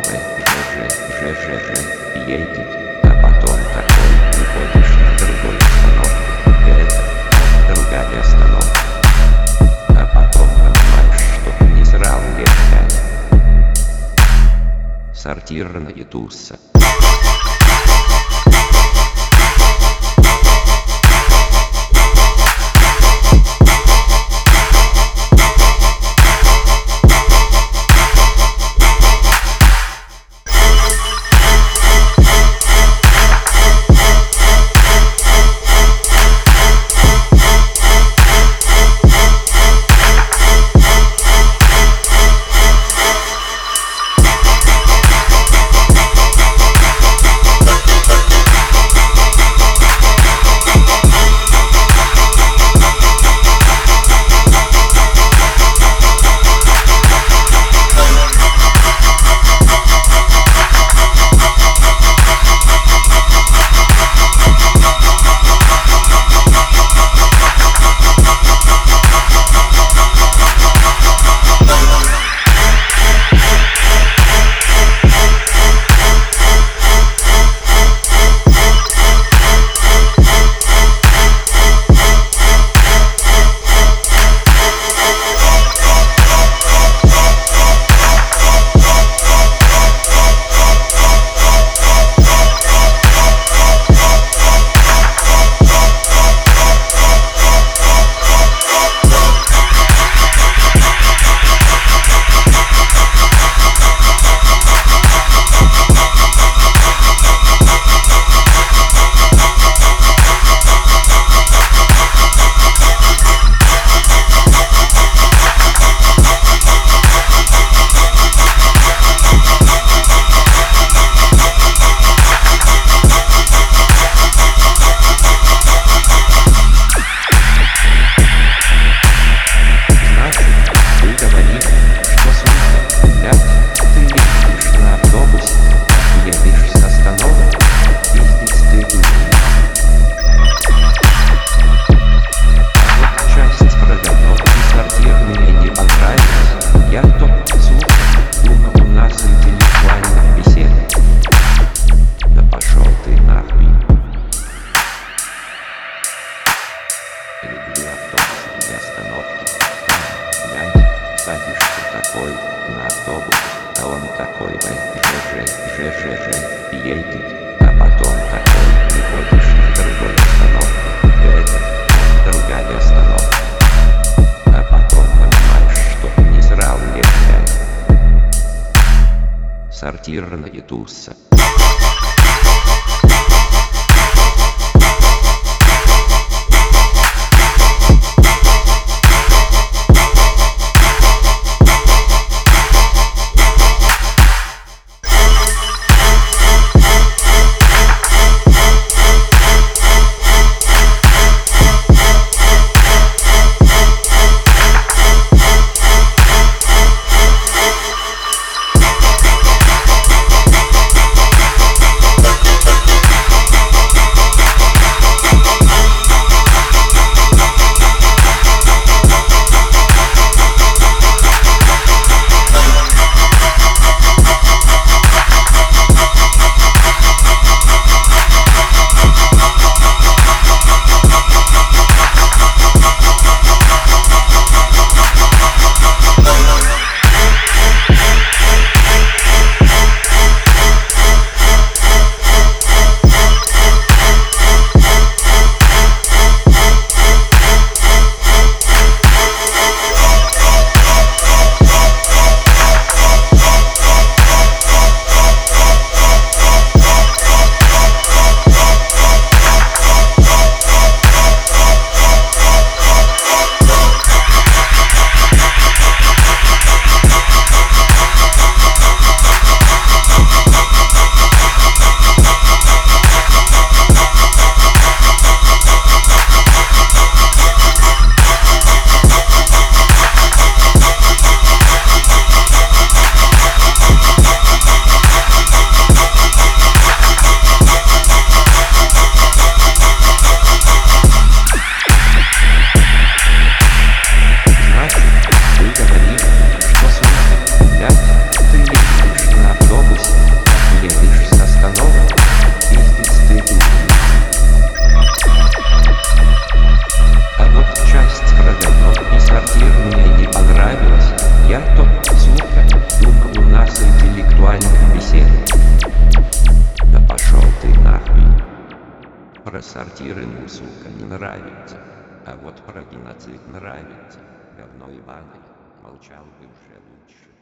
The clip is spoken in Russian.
ЖЖ едет, а потом такой выходишь на другой остановку. Это другая остановка. А потом понимаешь, что не зря летать. Сортирная тусса. На автобус, а он такой ЖЖ едет, а потом такой выходишь на другой остановку. Это другая остановка. А потом понимаешь, что не зря летать. Сортирная тусса. Про сортиры, ну, сука, не нравится. А вот про геноцид нравится. Говно ебаное. Молчал бы уже лучше.